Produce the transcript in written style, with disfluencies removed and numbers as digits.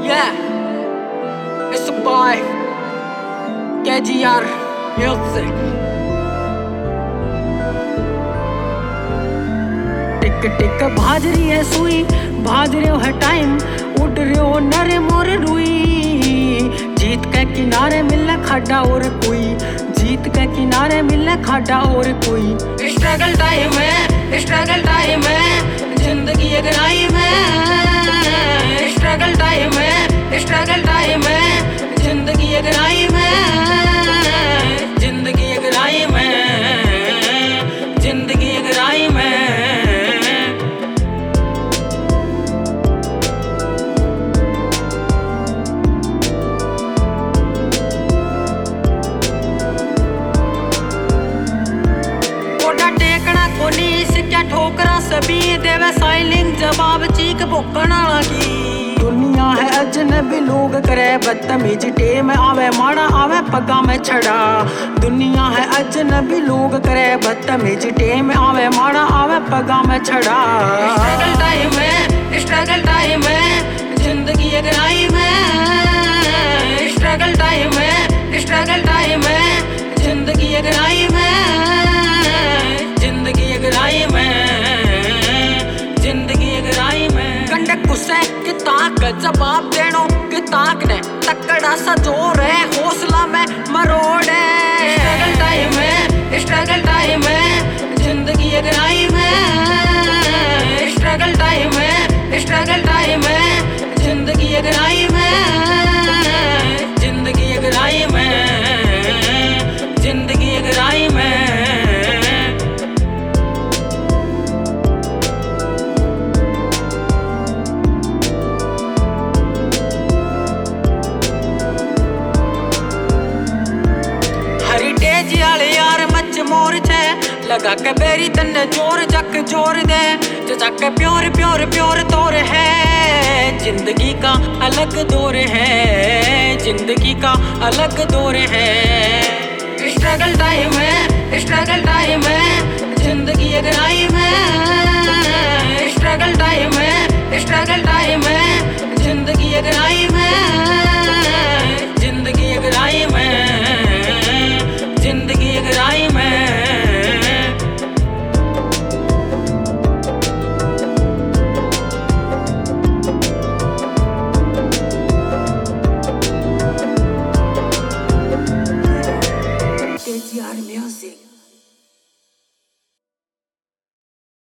Yeah, it's a boy, KGR Music. टिक टिक भाज रही है सुई, भाज रहे है टाइम, उड़ रहे हो नरे मोर रुई। जीत के किनारे मिलने खाडा और कोई, जीत के किनारे मिलने खाडा और कोई। स्ट्रगल टाइम है, स्ट्रगल टाइम है, जिंदगी एक टाइम है। स्ट्रगल टाइम है, स्ट्रगल टाइम है, जिंदगी एक टाइम है। जिंदगी एक टाइम है, जिंदगी एक टाइम है। टेकना कोनी सिक्या ठोकरा सभी देवे साइलिंग जवाब चीक भुकना लगी। दुनिया है अजनबी लोग करे बदतमीजी, टेम आवे माड़ा आवे पगा में छड़ा। दुनिया है अजनबी लोग करे बदतमीजी, टेम आवे माड़ा आवे पगा में छड़ा। स्ट्रगल टाइम है, स्ट्रगल टाइम है, जिंदगी एक टाइम है। स्ट्रगल टाइम है, स्ट्रगल टाइम है, जिंदगी एक टाइम है। जिंदगी एक टाइम है, जिंदगी एक टाइम है। कंडे गुस्से कि ताक जवाब देनो कि ताक ने तकड़ा सा जोर है, हौसला में मरोड़ है। स्ट्रगल टाइम है, स्ट्रगल टाइम है, जिंदगी एक टाइम है। स्ट्रगल टाइम है, स्ट्रगल टाइम है, जिंदगी एक टाइम है। जिंदगी एक टाइम है, जिंदगी एक टाइम है। यार मच मोर छे लगा के बेरी तन्ने जोर जक जोर दे, जो जक प्योर प्योर प्योर तोर है। जिंदगी का अलग दौर है, जिंदगी का अलग दौर है। स्ट्रगल टाइम है, स्ट्रगल टाइम है, जिंदगी एक टाइम है। स्ट्रगल टाइम है, स्ट्रगल टाइम है, जिंदगी एक टाइम